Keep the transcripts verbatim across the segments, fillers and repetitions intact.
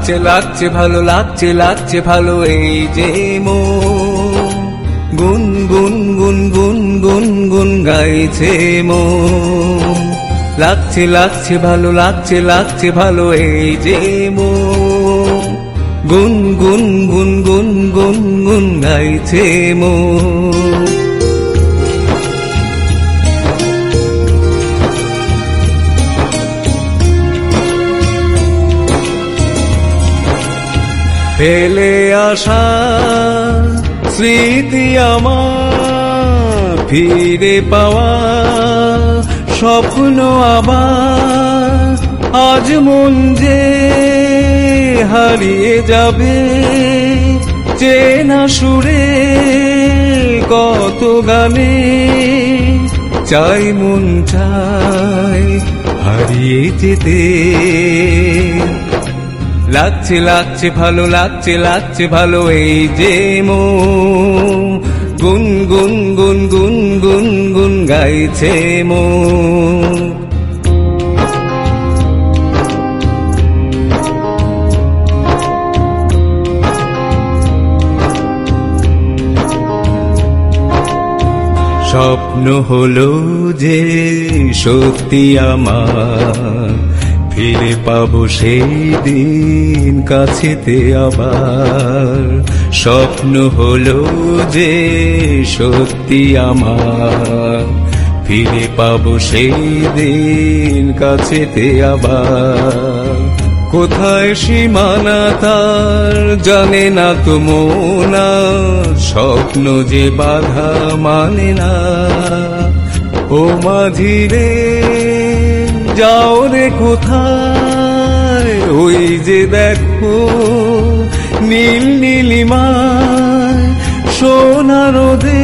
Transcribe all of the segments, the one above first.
লাগছে লাগছে ভালো লাগছে লাগছে ভালো এই যে মন গুন গুন গুন গুন গুন গুন গাইছে মন লাগছে লাগছে ভালো লাগছে লাগছে ভালো এই যে মন গুন গুন গুন গুন গুন গুন গাইছে মন ফেলে আসা স্মৃতি আমার ফিরে পাওয়া স্বপ্ন আবার আজ মন যে হারিয়ে যাবে চেনা সুরে কত গানে চাই মন চাই হারিয়ে যেতে লাগছে লাগছে ভালো লাগছে লাগছে ভালো এই যে মন গুন গুন গুন গুন গুন গুন গাইছে মন স্বপ্ন হলো যে সত্যি আমার ফিরে পাবো সেই দিন কাছেতে আবার স্বপ্ন হলো যে সত্যি আমার ফিরে পাবো সেই দিন কাছেতে আবার কোথায় সীমানা তার জানে না তো মোনা স্বপ্ন যে বাধা মানে না ও মাঝিরে যাও রে কোথায় ওই যে দেখো নীল নীলিমায় সোনা রোদে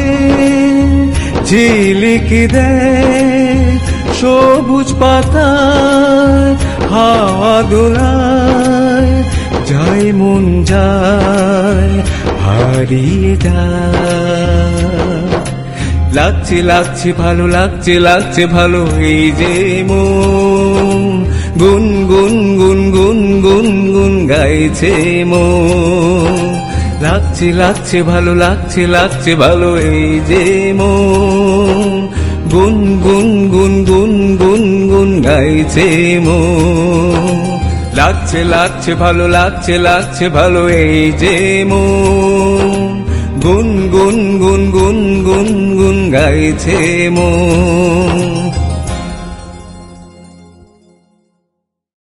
ঝিলিকি দেয় সবুজ পাতায় হাওয়া দোলায় যায় মন যায় হারিয়ে যায় লাগছে লাগছে ভালো লাগছে লাগছে ভালো এই যে মন গুন গুন গুন গুন গুন গুন গাইছে মন লাগছে লাগছে ভালো লাগছে লাগছে ভালো এই যে মন গুন গুন গুন গুন গুন গুন গাইছে মন লাগছে লাগছে ভালো লাগছে লাগছে ভালো এই যে মন গুন গুন গুন গুন গুন গুন গাইছে মন।